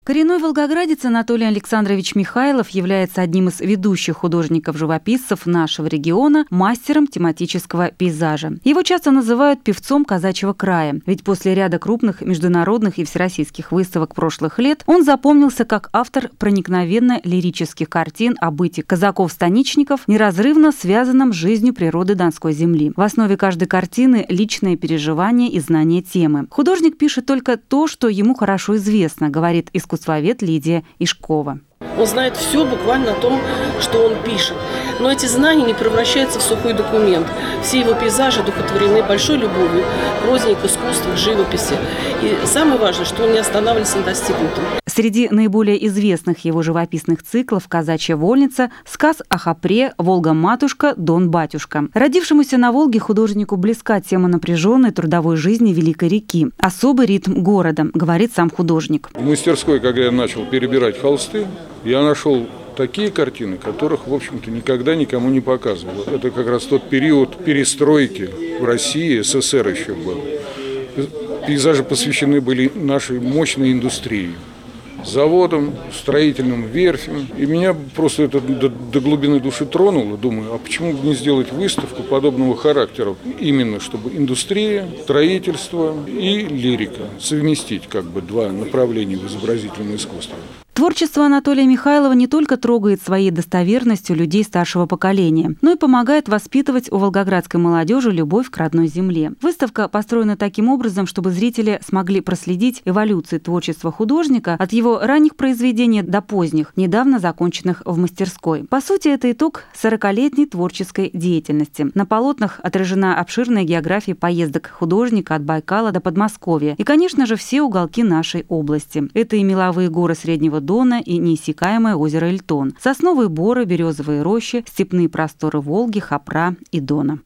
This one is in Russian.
Коренной волгоградец Анатолий Александрович Михайлов является одним из ведущих художников-живописцев нашего региона, мастером тематического пейзажа. Его часто называют певцом казачьего края, ведь после ряда крупных международных и всероссийских выставок прошлых лет он запомнился как автор проникновенно лирических картин о быте казаков-станичников, неразрывно связанном с жизнью природы Донской земли. В основе каждой картины личное переживание и знание темы. Художник пишет только то, что ему хорошо известно, говорит искусствовед Лидия Ишкова. Он знает все буквально о том, что он пишет. Но эти знания не превращаются в сухой документ. Все его пейзажи одухотворены большой любовью к розни, к искусству, к живописи. И самое важное, что он не останавливается на достигнутом. Среди наиболее известных его живописных циклов «Казачья вольница», «Сказ о Хопре», «Волга-матушка», «Дон-батюшка». Родившемуся на Волге художнику близка тема напряженной трудовой жизни Великой реки, особый ритм города, говорит сам художник. В мастерской, когда я начал перебирать холсты, я нашел такие картины, которых, в общем-то, никогда никому не показывал. Это как раз тот период перестройки в России, СССР еще был. Пейзажи посвящены были нашей мощной индустрии. Заводом, строительным верфям. И меня просто это до глубины души тронуло. Думаю, а почему бы не сделать выставку подобного характера? Именно, чтобы индустрия, строительство и лирика совместить как бы два направления в изобразительном искусстве. Творчество Анатолия Михайлова не только трогает своей достоверностью людей старшего поколения, но и помогает воспитывать у волгоградской молодежи любовь к родной земле. Выставка построена таким образом, чтобы зрители смогли проследить эволюцию творчества художника от его ранних произведений до поздних, недавно законченных в мастерской. По сути, это итог 40-летней творческой деятельности. На полотнах отражена обширная география поездок художника от Байкала до Подмосковья и, конечно же, все уголки нашей области. Это и меловые горы Среднего Дона и неиссякаемое озеро Эльтон, сосновые боры, березовые рощи, степные просторы Волги, Хопра и Дона.